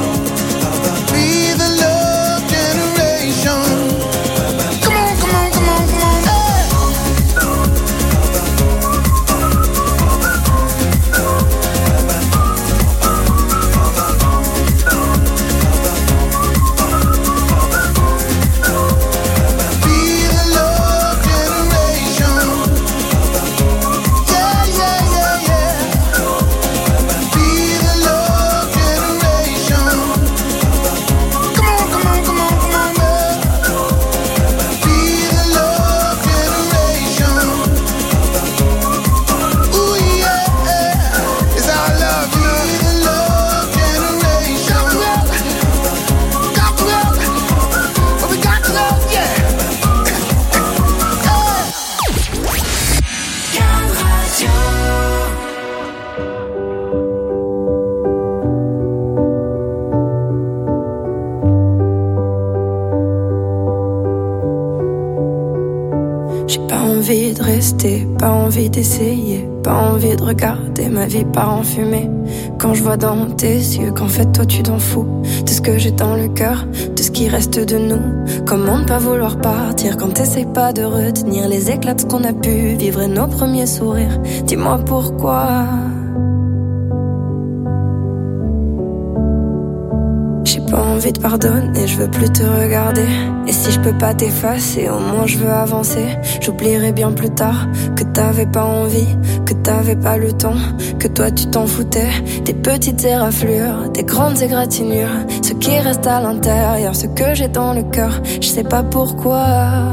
Speaker 1: Be the love generation. Come on, come on, come on, come on.
Speaker 7: Pas envie d'essayer, pas envie de regarder ma vie part en fumée. Quand je vois dans tes yeux qu'en fait toi tu t'en fous de ce que j'ai dans le cœur, de ce qui reste de nous. Comment ne pas vouloir partir quand t'essayes pas de retenir les éclats de ce qu'on a pu vivre et nos premiers sourires. Dis-moi pourquoi. J'ai pas envie de pardonner, je veux plus te regarder. Et si je peux pas t'effacer, au moins je veux avancer. J'oublierai bien plus tard que t'avais pas envie, que t'avais pas le temps, que toi tu t'en foutais. Des petites éraflures, des grandes égratignures, ce qui reste à l'intérieur, ce que j'ai dans le cœur, je sais pas pourquoi.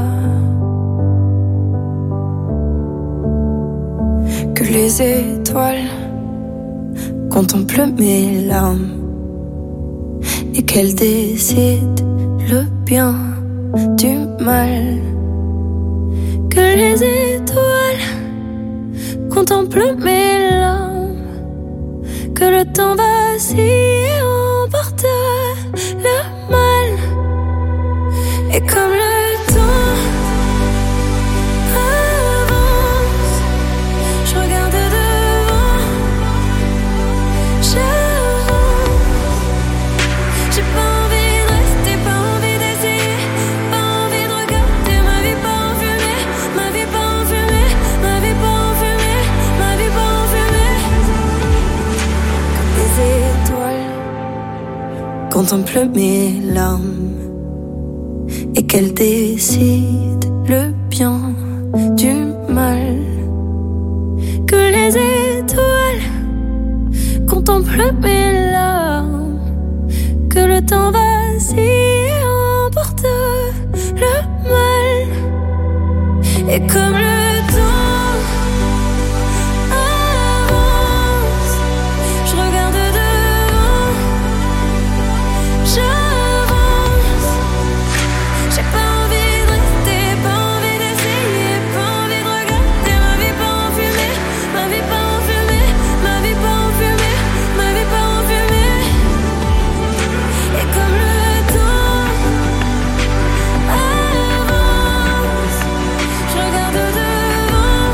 Speaker 7: Que les étoiles contemplent mes larmes et qu'elle décide le bien du mal. Que les étoiles contemplent mes larmes, que le temps vacille et emporte le mal. Et comme le temps avance, je regarde devant, j'avance. J'ai pas envie de rester, pas envie d'essayer, pas envie de regarder ma vie pas en fumée, ma vie pas en fumée, ma vie pas en fumée, ma vie pas en fumée. Comme les étoiles contemplent mes larmes et qu'elles décident le bien du mal. Que les étoiles contemplent mes larmes, que le temps vacille et emporte le mal. Et comme le temps avance, je regarde devant, j'avance. J'ai pas envie de rester, pas envie d'essayer, pas envie de regarder ma vie pas en fumée, ma vie pas en fumée, ma vie pas en fumée, ma vie pas en fumée. Et comme le temps avance, je regarde devant,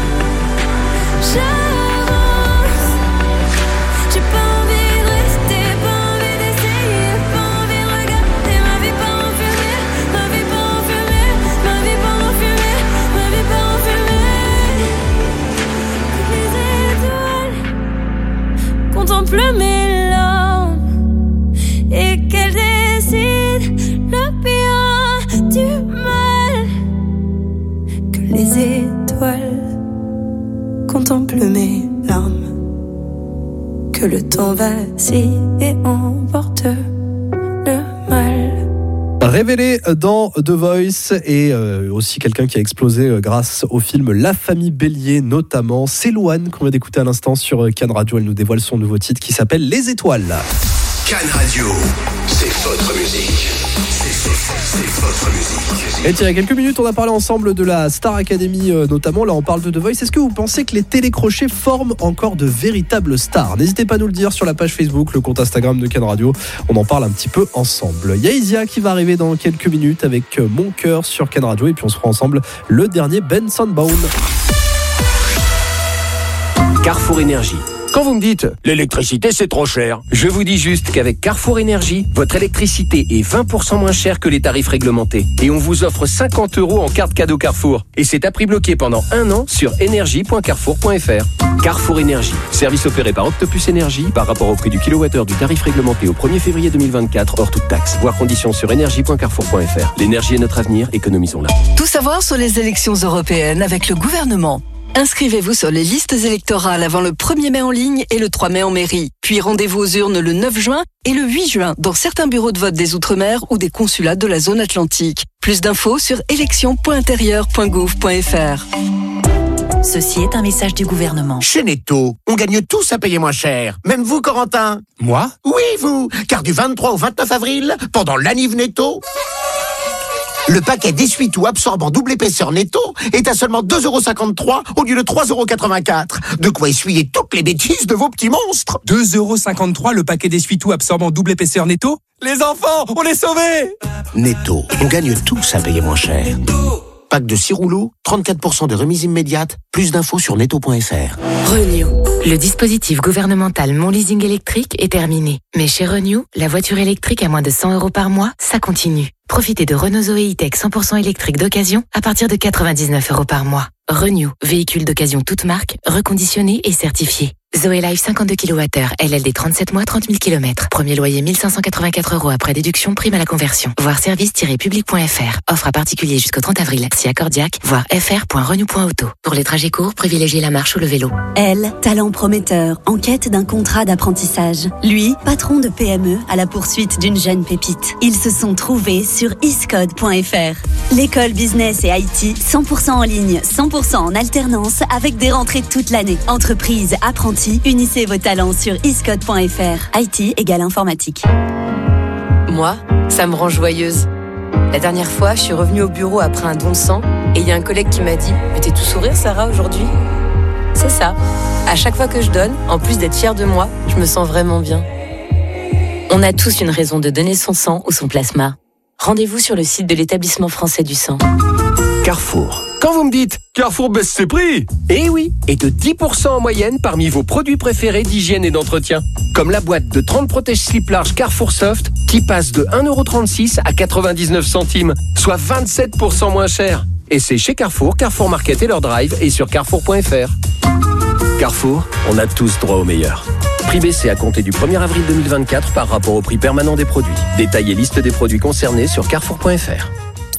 Speaker 7: j'avance. J'ai pas envie de rester, pas envie d'essayer, pas envie de regarder ma vie pas en fumée, ma vie pas en fumée, ma vie pas en fumée, ma vie pas en fumée. Que les étoiles contemplent mes larmes et qu'elles décident le bien du mal. Que les étoiles contemplent mes larmes, que le temps vacille et emporte le mal.
Speaker 2: Révélé dans The Voice et aussi quelqu'un qui a explosé grâce au film La Famille Bélier notamment. C'est Louane qu'on vient d'écouter à l'instant sur Can Radio. Elle nous dévoile son nouveau titre qui s'appelle Les Étoiles.
Speaker 5: Cannes Radio, c'est votre musique. C'est votre musique.
Speaker 2: Et tiens, il y a quelques minutes, on a parlé ensemble de la Star Academy, notamment. Là, on parle de The Voice. Est-ce que vous pensez que les télécrochets forment encore de véritables stars ? N'hésitez pas à nous le dire sur la page Facebook, le compte Instagram de Cannes Radio. On en parle un petit peu ensemble. Il y a Isia qui va arriver dans quelques minutes avec Mon cœur sur Cannes Radio. Et puis on se fera ensemble le dernier Benson Bound.
Speaker 10: Carrefour Énergie. Quand vous me dites « l'électricité c'est trop cher », je vous dis juste qu'avec Carrefour Énergie, votre électricité est 20% moins chère que les tarifs réglementés. Et on vous offre 50 € en carte cadeau Carrefour. Et c'est à prix bloqué pendant 1 an sur énergie.carrefour.fr. Carrefour Énergie, service opéré par Octopus Énergie par rapport au prix du kilowattheure du tarif réglementé au 1er février 2024 hors toute taxe. Voir conditions sur énergie.carrefour.fr. L'énergie est notre avenir, économisons-la.
Speaker 8: Tout savoir sur les élections européennes avec le gouvernement. Inscrivez-vous sur les listes électorales avant le 1er mai en ligne et le 3 mai en mairie. Puis rendez-vous aux urnes le 9 juin et le 8 juin dans certains bureaux de vote des Outre-mer ou des consulats de la zone atlantique. Plus d'infos sur élections.intérieur.gouv.fr.
Speaker 22: Ceci est un message du gouvernement.
Speaker 9: Chez Netto, on gagne tous à payer moins cher. Même vous, Corentin.
Speaker 12: Moi ?
Speaker 9: Oui, vous. Car du 23 au 29 avril, pendant l'Aniv Netto, le paquet d'essuie-tout absorbant double épaisseur Netto est à seulement 2,53 € au lieu de 3,84 €. De quoi essuyer toutes les bêtises de vos petits monstres.
Speaker 12: 2,53 € le paquet d'essuie-tout absorbant double épaisseur Netto ? Les enfants, on est sauvés !
Speaker 9: Netto, on gagne tous à payer moins cher. Pack de 6 rouleaux, 34% de remise immédiate. Plus d'infos sur netto.fr.
Speaker 20: Renew. Le dispositif gouvernemental Mon Leasing électrique est terminé. Mais chez Renew, la voiture électrique à moins de 100 € par mois, ça continue. Profitez de Renault Zoé E-Tech 100% électrique d'occasion à partir de 99 € par mois. Renew, véhicule d'occasion toute marque, reconditionné et certifié. Zoé Life 52 kWh, LLD 37 mois, 30 000 km. Premier loyer 1584 € après déduction, prime à la conversion. Voir service-public.fr. Offre à particulier jusqu'au 30 avril. Si accordiaque, voir fr.renew.auto. Pour les trajets courts, privilégiez la marche ou le vélo.
Speaker 11: Elle, talent prometteur, en quête d'un contrat d'apprentissage. Lui, patron de PME à la poursuite d'une jeune pépite. Ils se sont trouvés sur iscode.fr. L'école business et IT, 100% en ligne, 100% en alternance avec des rentrées toute l'année. Entreprise, apprentis, unissez vos talents sur iscode.fr. IT égale informatique.
Speaker 20: Moi, ça me rend joyeuse. La dernière fois, je suis revenue au bureau après un don de sang et il y a un collègue qui m'a dit « Mais t'es tout sourire, Sarah, aujourd'hui ?» C'est ça. À chaque fois que je donne, en plus d'être fière de moi, je me sens vraiment bien. On a tous une raison de donner son sang ou son plasma. Rendez-vous sur le site de l'Établissement français du sang.
Speaker 10: Carrefour. Quand vous me dites Carrefour baisse ses prix, eh oui, et de 10% en moyenne parmi vos produits préférés d'hygiène et d'entretien. Comme la boîte de 30 protège-slip large Carrefour Soft qui passe de 1,36 € à 99 centimes, soit 27% moins cher. Et c'est chez Carrefour, Carrefour Market et leur drive et sur carrefour.fr. Carrefour, on a tous droit au meilleur. Prix baissé à compter du 1er avril 2024 par rapport au prix permanent des produits. Détail et liste des produits concernés sur carrefour.fr.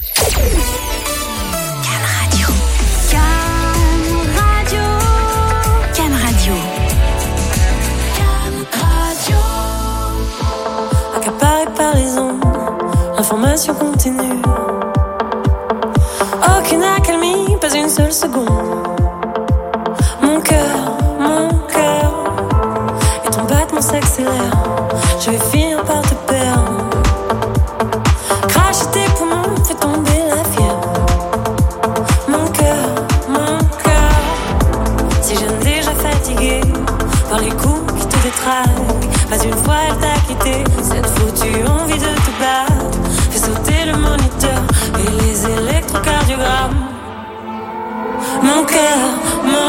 Speaker 13: Accaparé par les ondes, l'information continue. Aucune accalmie, pas une seule seconde. Mon cœur, et ton battement s'accélère. Je vais finir par te perdre. Cracher tes poumons, fais tomber la fièvre. Mon cœur, si je n'ai déjà fatigué par les coups qui te détraquent. Pas une fois elle t'a quitté, cette foutue envie de te battre. Fais sauter le moniteur et les électrocardiogrammes. Mon cœur, 1, 2,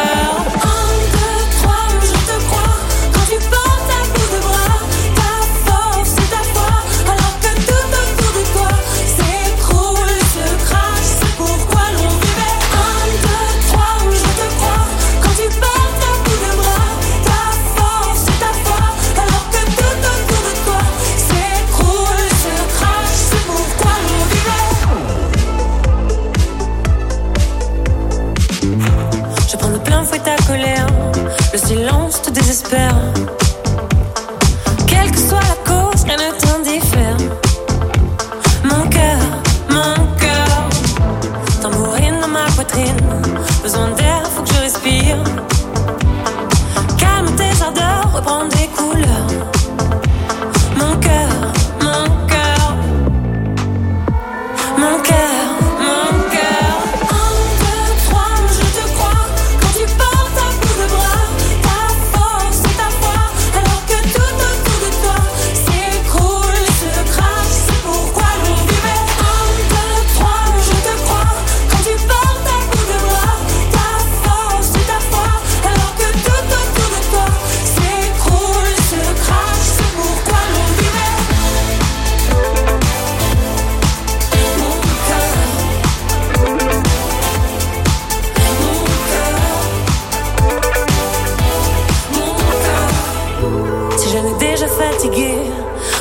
Speaker 13: 3, je te crois. Quand tu portes à bout de bras, ta force et ta foi, alors que tout autour de toi s'écroule, se crache, c'est pourquoi l'on vivait. 1, 2, 3, je te crois. Quand tu portes à bout de bras, ta force et ta foi, alors que tout autour de toi s'écroule, se crache, c'est pourquoi l'on vivait. Je prends de plein fouet ta colère, le silence te désespère. Quelle que soit la cause, rien ne t'indiffère. Mon cœur, tambourine dans ma poitrine. Besoin d'air, faut que je respire. Calme tes ardeurs, reprends des couleurs.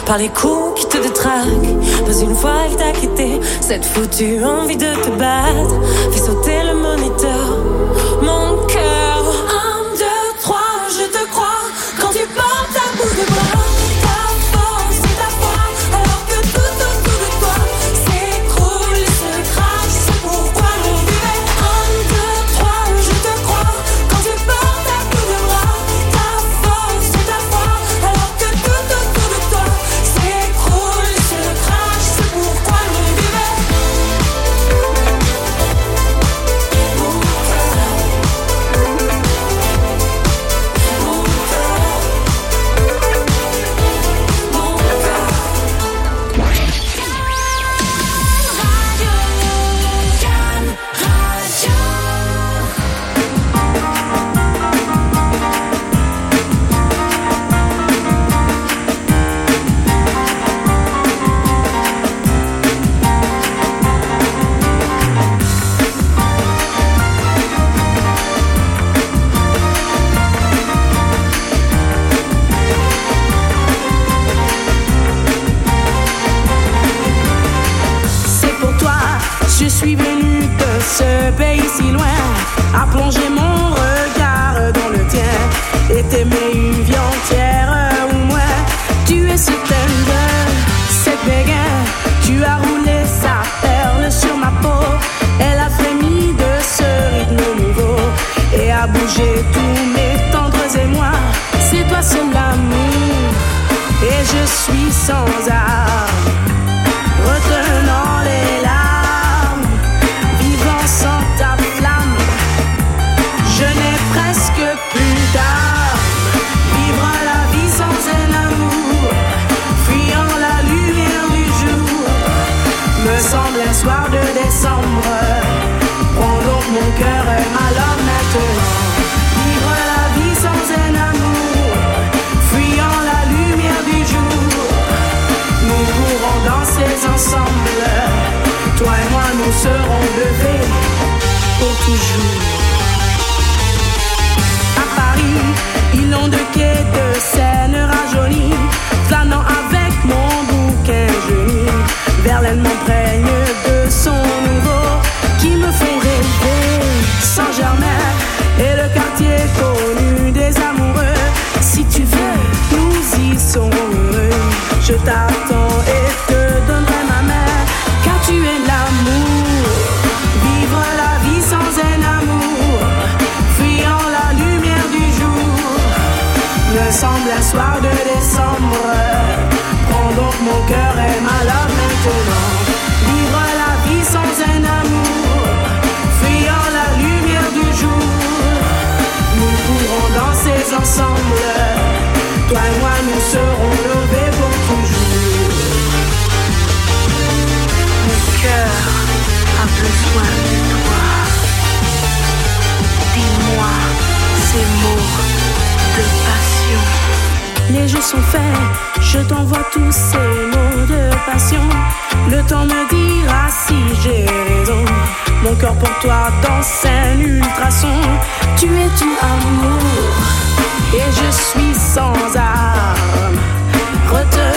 Speaker 13: par les coups qui te détraquent. Pas une fois elle t'a quitté, cette foutue envie de te battre fait sauter le moniteur. Mon cœur, 1, 2, 3, je te crois quand tu portes à bout de bras. Ta force et ta foi, alors que tout autour de toi s'écroule et se crache. C'est pourquoi l'on vivait. 1, 2, 3, je te crois quand tu portes à bout de bras. Ta force et ta foi, alors que tout autour de toi s'écroule et se crache. C'est pourquoi l'on vivait. C'est pour toi, je suis venue de ce pays si loin, à plonger mon regard dans le tien et t'aimer une vie entière ou moins. Tu es certaine de cette béguin, tu as roulé sa perle sur ma peau. Elle a frémi de ce rythme nouveau et a bougé tous mes tendres émois. C'est toi seul l'amour et je suis sans armes, retenant les larmes, vivant sans ta flamme. Je n'ai presque plus d'âme. Vivre la vie sans un amour, fuyant la lumière du jour, me semble un soir de décembre. Prends donc mon cœur et ma langue maintenant. Vivre la vie sans un amour, fuyant la lumière du jour, nous pourrons danser ensemble. Toi et moi nous serons levés pour toujours. À Paris, inonde de quais de Seine rajeunie, flânant avec mon bouquin jauni. Verlaine m'imprègne de son nouveau qui me fait rêver. Saint-Germain et le quartier connu des amoureux. Si tu veux, nous y serons heureux. Je t'attends et te donnerai ma main, car tu es l'amour. Vivre la vie sans un amour, fuyant la lumière du jour, me semble un soir de décembre. Prends donc mon cœur et ma love maintenant. Vivre la vie sans un amour, fuyant la lumière du jour, nous pourrons danser ensemble. Toi et moi nous serons levés pour toujours. Mon cœur a besoin de toi. Dis-moi ces mots de passion. Les jeux sont faits, je t'envoie tous ces mots de passion. Le temps me dira si j'ai raison. Mon cœur pour toi danse un ultrason. Tu es tout amour et je suis sans armes. Retenons